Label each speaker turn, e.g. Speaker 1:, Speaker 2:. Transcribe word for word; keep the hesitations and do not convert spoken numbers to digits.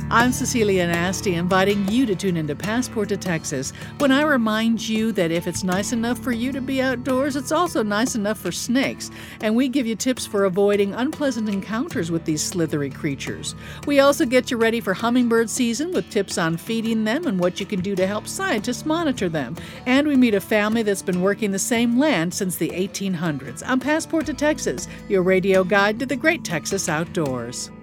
Speaker 1: I'm Cecilia Nasty, inviting you to tune into Passport to Texas, when I remind you that if it's nice enough for you to be outdoors, it's also nice enough for snakes, and we give you tips for avoiding unpleasant encounters with these slithery creatures. We also get you ready for hummingbird season with tips on feeding them and what you can do to help scientists monitor them. And we meet a family that's been working the same land since the eighteen hundreds. I'm Passport to Texas, your radio guide to the great Texas outdoors.